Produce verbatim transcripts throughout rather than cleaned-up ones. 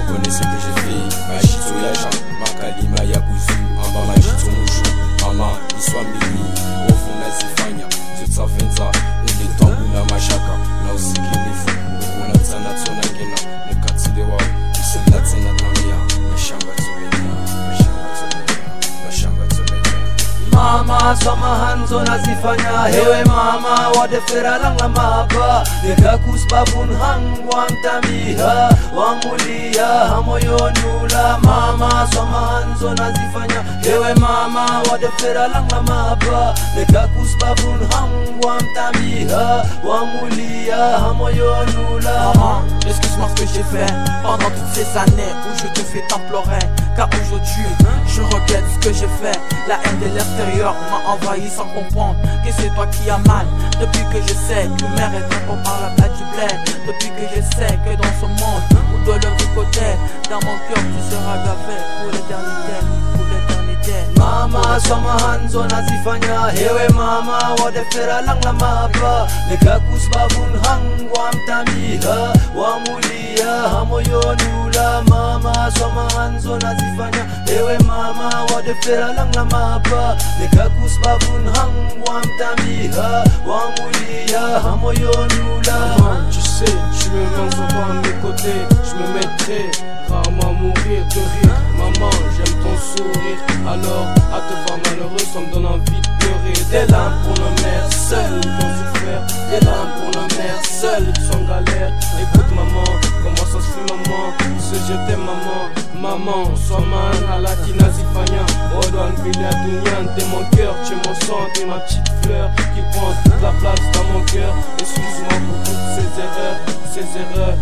reconnaissez que j'ai fait Machito Yaja, Makalima Yabuzu, Amba Machito Mouchou, Mama, Iswa Mili, Ofuna Zifanya, Tutsafenza, Nde Tanguna Mashaka, na usiki nifu, Ukuna Tsana Tsona Ngena, Mukatsi de Wau, Usila Tsena Namia, Mashamba Tumenia, Mashamba Tumenia, Mashamba Tumenia. Mama samahanzo nazifanya hewe mama wadefera langa mapa nekakusbabun hangwa mtamiha wamulia hamoyonula mama samahanzo nazifanya hewe mama wadefera langa mapa nekakusbabun hangwa mtamiha wamulia hamoyonula. Maman, excuse-moi ce que j'ai fait pendant toutes ces années où je te fais t'implorer, car aujourd'hui je regrette ce que j'ai fait. La haine de l'extérieur m'a envahi sans comprendre que c'est toi qui as mal. Depuis que je sais que mère est trop par la plate du bled, depuis que je sais que dans ce monde ou de l'autre côté, dans mon cœur tu seras gravé pour l'éternité, pour l'éternité. Mama samahanzo nazifanya hewe mama wadefera langa mapa nekakusbabun hangwa mtamiha wamulia hamoyonula. Mama samahanzo nazifanya hewe mama wadefera langa mapa nekakusbabun hangwa mtamiha wamulia hamoyonula. Maman, tu sais, tu me mets souvent à mes côtés, je me mettrai rarement à mourir de rire. Maman, j'aime ton sourire, alors à te voir malheureux ça me donne envie de pleurer. Des larmes pour nos mères seules qui ont souffert, des larmes pour nos mères seules qui sont en galère. Écoute maman, comment ça se fait maman, ce je t'aime maman. Maman, sois man à la Kinazifania, Odouane Villa Dounian, t'es mon cœur, tu es mon sang, t'es ma petite fleur qui prend toute la place dans mon cœur. Excuse-moi pour toutes ces erreurs, ces erreurs.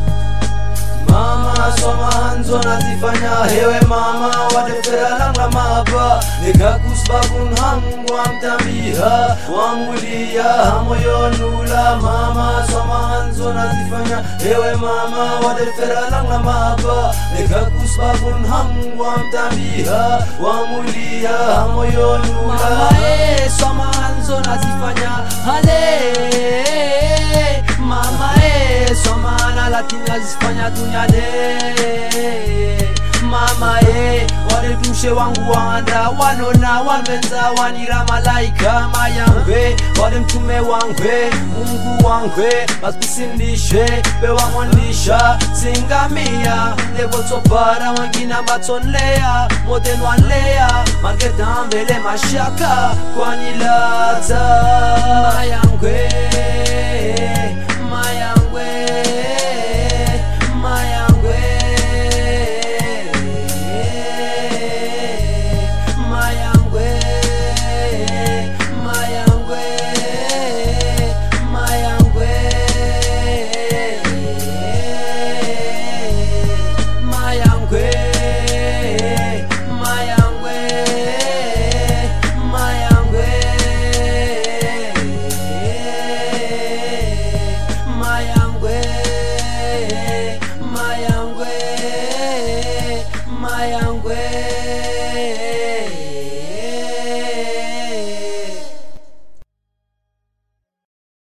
Mama samahanzo nazifanya hewe mama wadefera langa mapa nekakusbabun hangwa mtamiha wamulia hamoyonula. Mama samahanzo nazifanya hewe mama wadefera langa mapa nekakusbabun hangwa mtamiha wamulia hamoyonula. Mama eh samahanzo nazifanya hale mama eh somana lakini nazifanya dunia mama eh waledushe wangu wanda wanona wanvenza wanira malaika mayangwe wale mtume wangwe Mungu wangwe baskusindishe bewamwandisha singamia levotopara wangina batonlea modenwanlea margetambele mashaka kwanilata mayangwe mayangwe